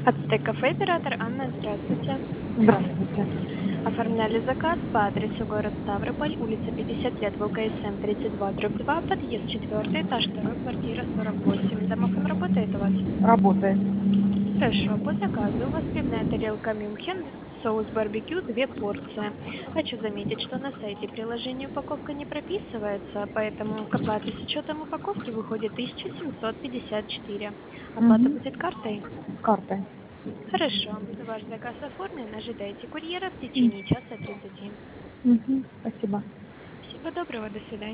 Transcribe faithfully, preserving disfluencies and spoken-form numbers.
Ацтек кафе, оператор Анна, здравствуйте. Здравствуйте. Оформляли заказ по адресу город Ставрополь, улица пятьдесят лет, ВКСМ тридцать два дробь два, подъезд четвертый, этаж второй, квартира сорок восемь. Домофон работает у вас? Работает. Хорошо, по заказу у вас пивная тарелка Мюнхен, соус барбекю, две порции. Хочу заметить, что на сайте приложения упаковка не прописывается, поэтому к оплате с учетом упаковки выходит тысяча семьсот пятьдесят четыре. Оплата Мгм. будет картой? Картой. Хорошо. Ваш заказ оформлен. Ожидайте курьера в М. течение часа тридцати. Мгм. Спасибо. Всего доброго. До свидания.